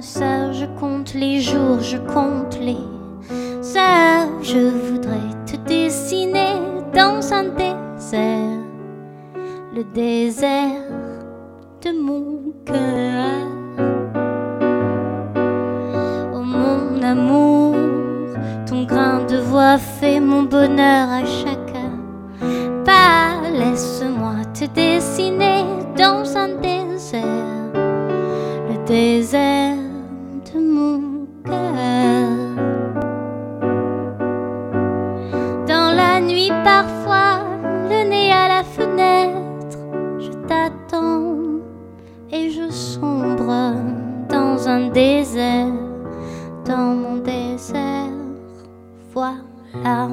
heures, je compte les jours, je compte les heures. Je voudrais te dessiner dans un désert, le désert de mon cœur. Oh mon amour, ton grain de voix fait mon bonheur à chacun pas. Laisse-moi te dessiner dans un désert, le désert de mon cœur. Dans la nuit parfois, le nez à la fenêtre, je t'attends et je sombre dans un désert, dans mon désert, voilà.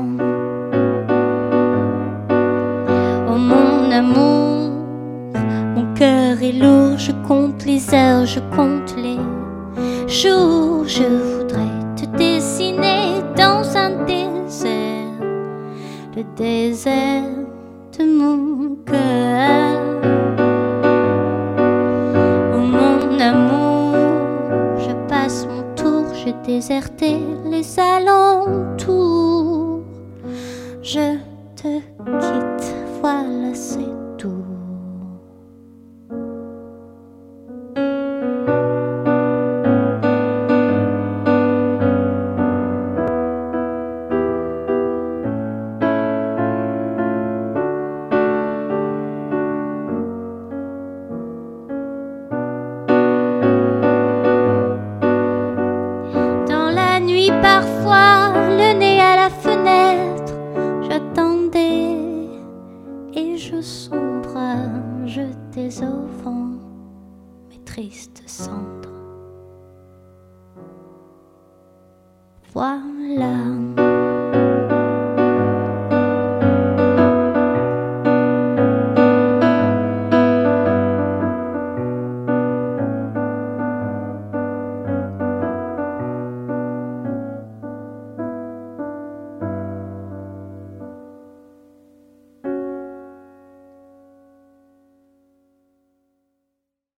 Oh mon amour, mon cœur est lourd, je compte les heures, je compte les jours. Je voudrais te dessiner dans un désert, le désert de mon cœur. Oh mon amour, je passe mon tour, j'ai déserté les alentours. Je te quitte, voilà c'est tout. Dans la nuit parfois, le nez à la fenêtre, j'attendais et je sombre, jetais au vent mes tristes cendres. Voilà.